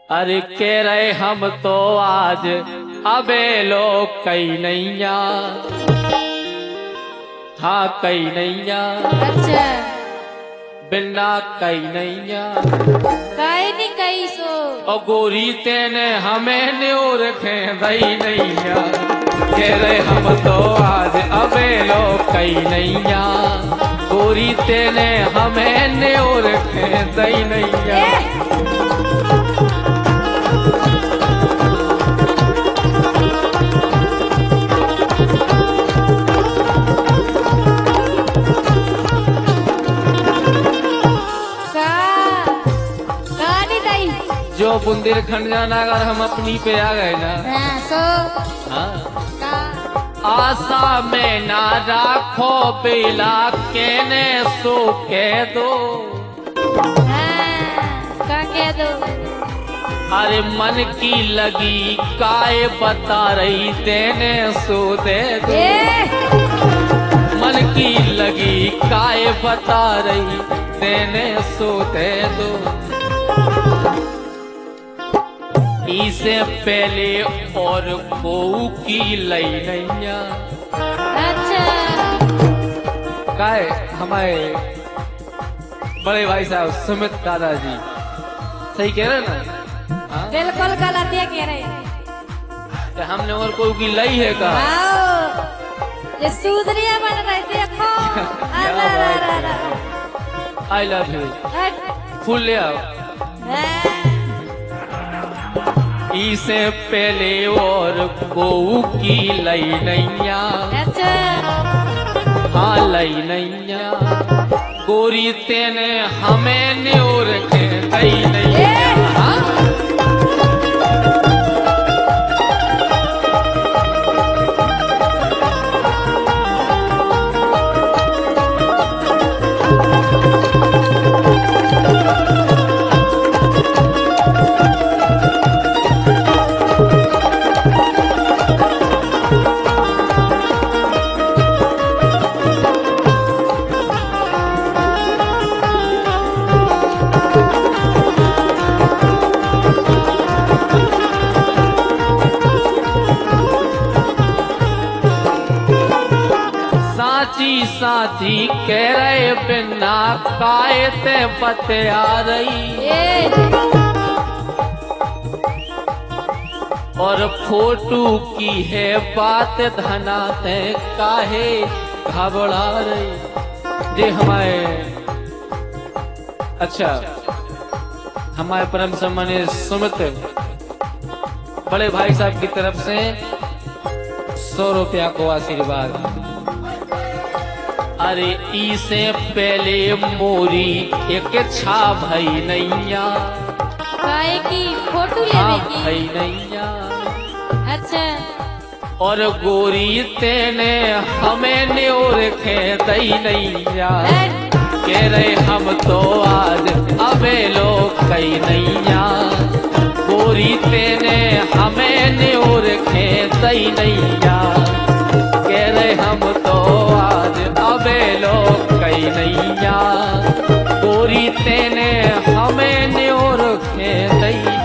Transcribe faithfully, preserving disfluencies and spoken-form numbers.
अरे कह रहे हम तो आज अबे लोग कई नैया, हाँ कई नैया। अच्छा बिना कई नैया काहे नहीं कही सो और गोरी तेने हमें न्यू रखे दई नैया। कह रहे हम तो आज अबे लोग कई नैया, गोरी तेने हमें न्यू रखे दई नैया। जो बुंदेल खंड जाना अगर हम अपनी पे आ गए ना, हाँ, सो हाँ। आशा में ना राखो बेला केने सो कह दो, हाँ, का कह दो। अरे मन की लगी काय बता रही देने सो दे दो, मन की लगी काय बता रही देने सो दे दो। इसे पहले और बहू की लई नैया। अच्छा काय हमारे बड़े भाई साहब सुमित दादाजी सही कह रहे ना? हाँ? बिल्कुल गलत है कह रहे तो हमने और कोई की लई है का? ये सूदरिया बन रहे थे खो। आई लव यू फुल ले आओ। इसे पहले और बहू की लई नैया। अच्छा हाँ लई नैया, गोरी तेने हमें न्यू रखे दई नैया। हाँ? साची साची कह रहे बिना काय ते बतिया रही, और फोटू की है बात धना ते काहे घबरा रही। ये हमारे अच्छा हमारे परम सम्मानीय सुमित बड़े भाई साहब की तरफ से सौ रुपया को आशीर्वाद। अरे इसे पहले मोरी एक छा भई नैया, काहे की फोटो हाँ लेने की भई नैया। अच्छा और गोरी तेने हमें न्यू रखे दई नैया। कह रहे हम तो आज अबे लोग कई नैया, गोरी तेने हमें न्यू रखे दई नैया। कह रहे हम तो आज अबे लोग कई नैया, गोरी तेने हमें न्यू रखे दई